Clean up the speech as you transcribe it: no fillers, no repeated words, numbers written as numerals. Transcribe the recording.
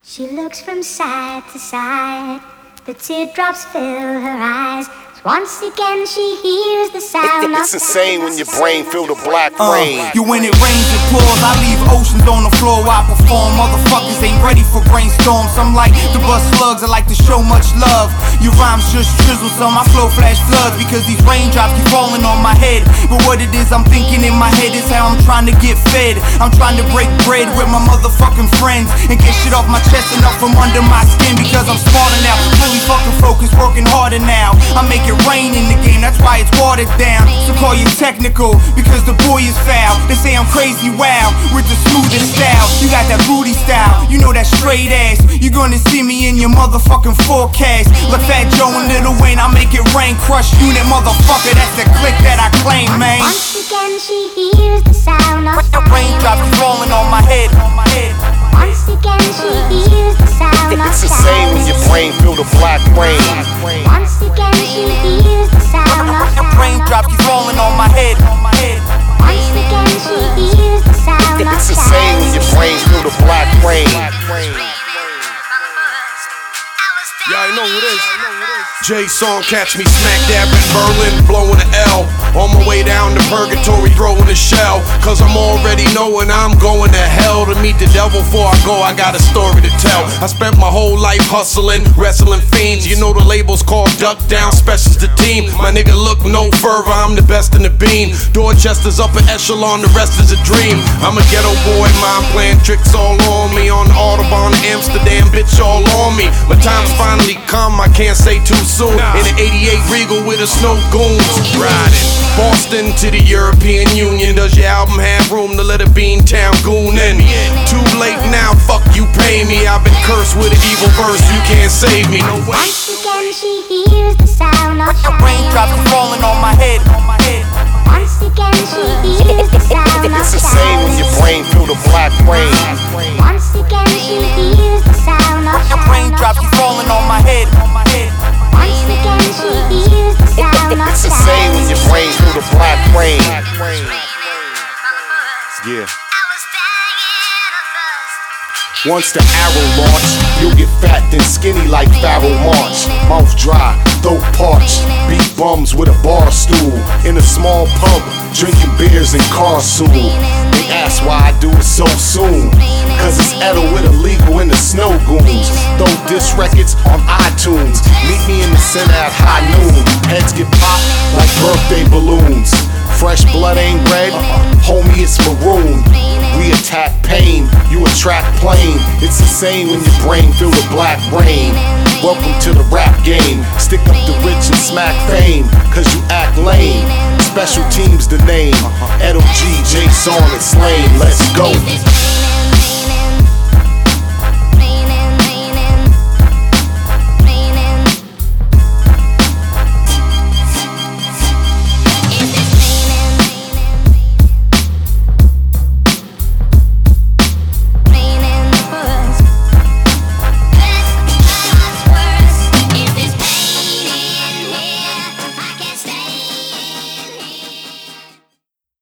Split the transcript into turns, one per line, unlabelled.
She looks from side to side, the teardrops fill her eyes. Once again she hears the sound
It's insane when your brain feel the black rain.
You when it rains and pours, I leave oceans on the floor while I perform. Motherfuckers ain't ready for brainstorms. Some like to bust slugs, I like to show much love. Your rhymes just drizzle, so my flow flash floods because these raindrops keep falling on my head. But what it is I'm thinking in my head is how I'm trying to get fed. I'm trying to break bread with my motherfucking friends and get shit off my chest and up from under my skin because I'm smarter now, fully fucking focused, working harder now. I make it rain in the game, that's why it's watered down. So call you technical, because the boy is foul. They say I'm crazy, wow, with the smoothest style. You got that booty style, you know that straight ass. You're gonna see me in your motherfucking forecast. Like Fat Joe and Lil Wayne, I make it rain, crush unit, motherfucker. That's the click that I claim, man.
Once again she hears the sound of
Raindrops falling on my head.
Once again she hears the sound of
It's insane when your brain feel the black rain.
Once again she hears the sound of
Raindrops keep falling on my head.
Once again she hears the sound of
It's insane when your brain feel the black rain.
Y'all know who this. J-Song, catch me smack dab in Berlin, blowing the L. On my way down to purgatory, throwing a shell. Cause I'm already knowing I'm going to hell. To meet the devil before I go, I got a story to tell. I spent my whole life hustling, wrestling fiends. You know the label's called Duck Down, Specials the team. My nigga look no further, I'm the best in the bean. Dorchester's upper echelon, the rest is a dream. I'm a ghetto boy, mind playing tricks all on me. On the Autobahn, Amsterdam, bitch all on me. My time's finally come, I can't say too soon. In an 88 Regal with a snow goons riding Boston to the European Union. Does your album have room to let a Beantown goon in? Too late now, fuck you pay me. I've been cursed with an evil verse, you can't save me. No way.
Once again she hears the sound of
Raindrops falling on my head.
Once again she hears the sound of
It's insane when your brain feel the black rain.
Once again she hears the sound of
Raindrops falling on my head.
Once again she hears the sound of
It's insane when your brain feel the black rain. Yeah. Once the arrow launch, you'll get fat and skinny like Pharaoh March. Mouth dry, throat parched, beat bums with a bar stool. In a small pub, drinking beers and car soul. They ask why I do it so soon. Cause it's Edo with illegal in the snow goons. Throw diss records on iTunes. Meet me in the center at high noon. Heads get popped like birthday balloons. Fresh blood ain't red, homie it's maroon. We attack pain, you attract plain. It's insane when your brain feel the black rain. Welcome to the rap game. Stick up the rich and smack fame, cause you act lame. Special teams the name. Edo G, J-Song and Slain, let's go.